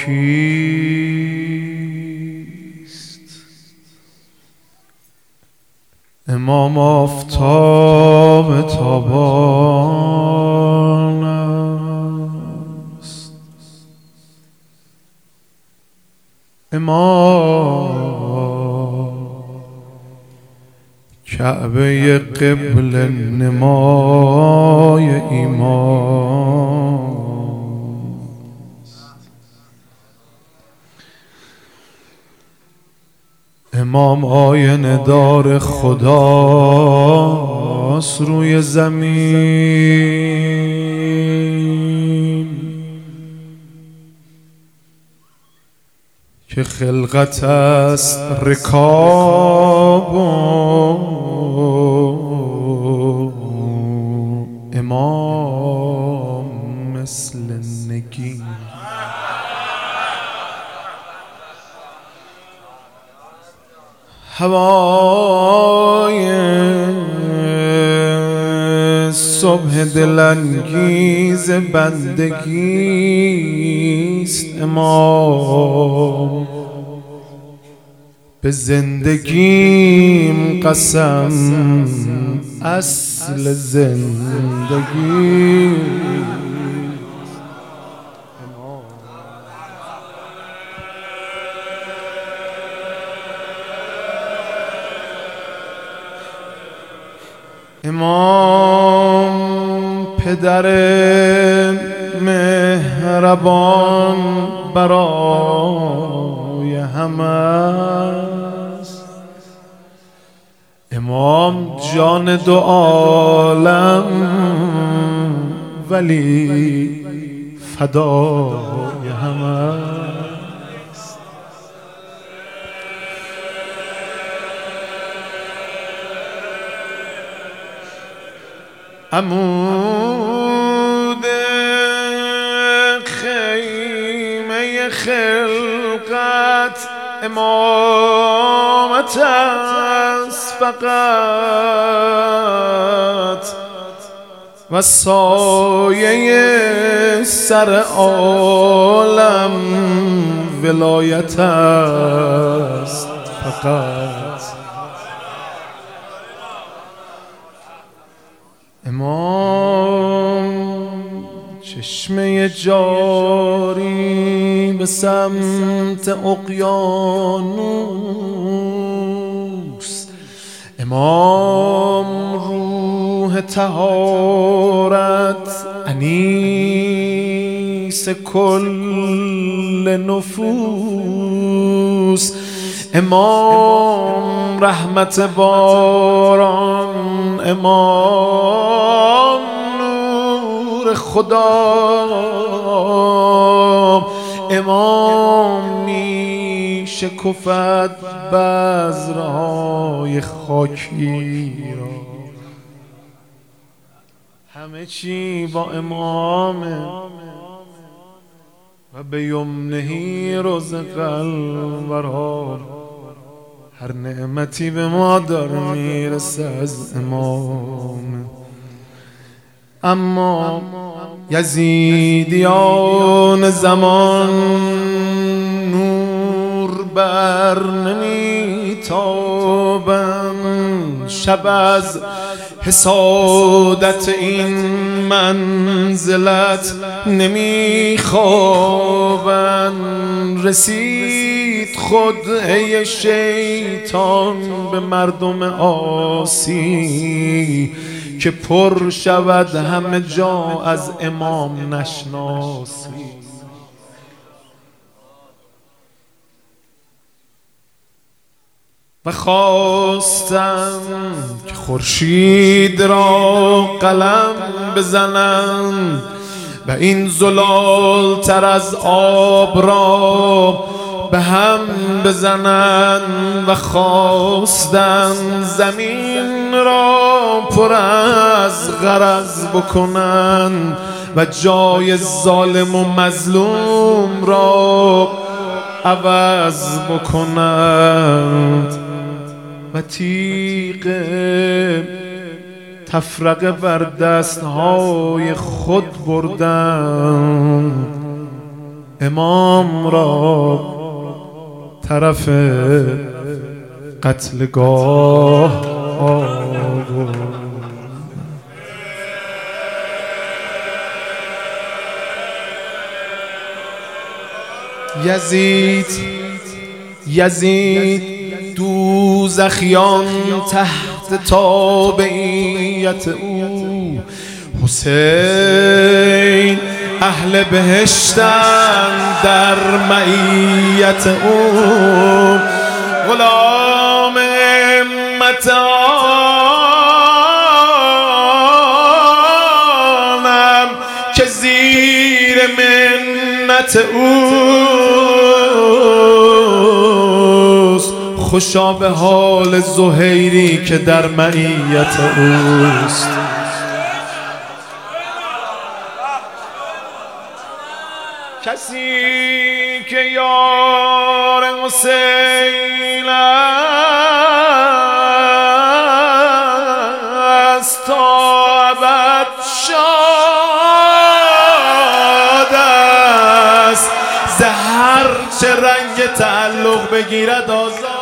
کیست؟ امام آفتاب تابان است. امام کعبه قبل نمای ایمان. امام آینه دار خداست روی زمین که خلقت است رکاب امام مثل نگین. هوای صبح دلانگیز بندگیست امام. به زندگیم قسم اصل زندگی. امام پدر مهربان برای همه است. امام جان دو عالم ولی فدای همه است. عمود خیمه خلقت امامت است فقط و سایه سر عالم ولایت است فقط. امام چشمه جاری به سمت اقیانوس. امام روح طهارت انیس کل نفوس. امام رحمت باران. امام نور خدا. امام می شکفد بذرهای خاکی را. همه چی با امامه و به یمنهی رزق الورا. هر نعمتی به ما دار میرسه از امام. اما یزیدیان زمان نور بر نمیتابند. شب از حسادت این منزلت نمیخوابند. رسید خدعه شیطان به مردم عاصی که پر شود همه جا از امام نشناسی. و خواستم که خورشید را قلم بزنند و این زلال تر از آب را به هم بزنن و خواستن زمین را پر از غرض بکنن و جای ظالم و مظلوم را عوض بکنند و تیغ تفرقه بر دستهای خود بردند. امام را طرف قتلگاه آورد. یزید دوزخیان تحت تابعیت او، حسین اهل بهشتن در معیت او، غلام امت آنم که زیر منت اوست، خوشا به حال زهیری که در معیت اوست. کسی که یار حسین است تا ابد شاد است، ز هر چه رنگ تعلق بگیرد آزاد.